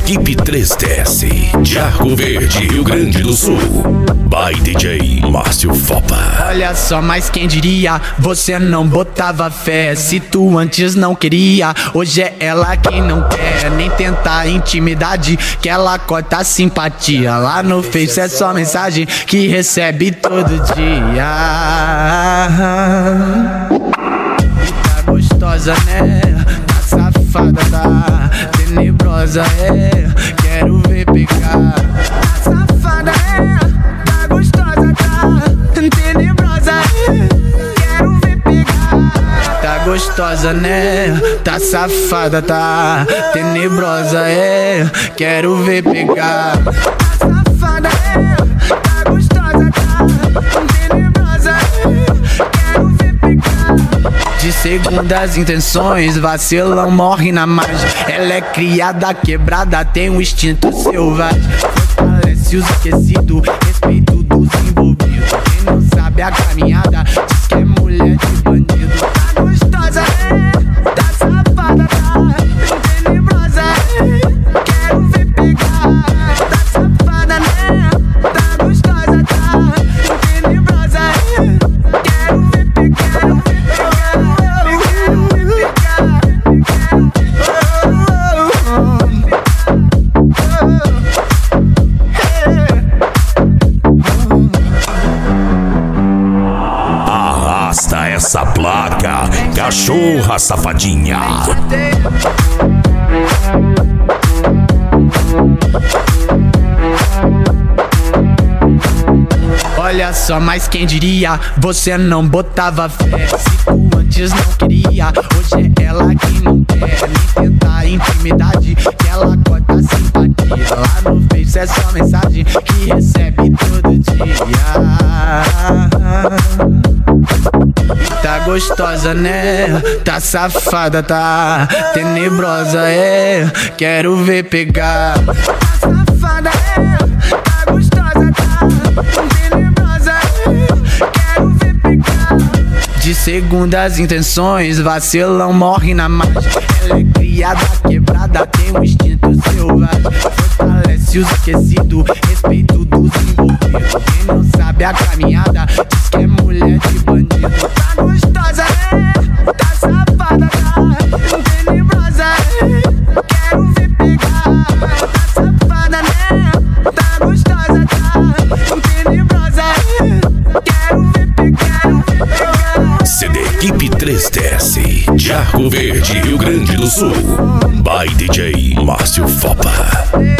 Equipe 3DS de Arco Verde, Rio Grande do Sul. By DJ Márcio Fopa. Olha só, mas quem diria, você não botava fé. Se tu antes não queria, hoje é ela quem não quer. Nem tentar intimidade, que ela corta a simpatia. Lá no Face é só mensagem que recebe todo dia. E tá gostosa, né? Tá safada, tá tenebrosa, é. Quero ver pegar. Tá safada, é. Tá gostosa, tá tenebrosa, é. Quero ver pegar. Tá gostosa, né? Tá safada, tá tenebrosa, é. Quero ver pegar. Tá safada, é. Tá gostosa, tá tenebrosa, é. Quero ver pegar. De segundas intenções, vacilão morre na margem. Ela é criada, quebrada, tem um instinto selvagem. Fortalece os esquecidos, respeito dos envolvidos. Quem não sabe a caminhada, diz que é mulher de bandido. Tá gostosa, é, tá safada, tá tenebrosa, é. Quero ver pegar. Tá safada, né? Tá gostosa, tá tenebrosa, é. Quero ver pegar. Arrasta essa placa, cachorra safadinha. Olha só, mas quem diria, você não botava fé. Se tu antes não queria, hoje é ela quem não quer. Nem tentar intimidade, que ela corta a simpatia. Lá no Face é só mensagem que recebe todo dia. E tá gostosa, né? Tá safada, tá tenebrosa, é. Quero ver pegar. Tá safada, é. Tá gostosa, tá tenebrosa, é. Quero ver pegar. De segundas intenções, vacilão morre na margem. Ela é criada, quebrada, tem um instinto selvagem. Fortalece os esquecidos, respeito dos envolvidos. Quem não sabe a caminhada, diz que é mulher de bandido. Tá gostosa, é, tá safada, tá tenebrosa, é. Quero ver pegar. Tá safada, né? Tá gostosa, tá tenebrosa, é. Quero ver pegar. CD Equipe 3DS de Arco Verde, Rio Grande do Sul. By DJ Márcio Fopa.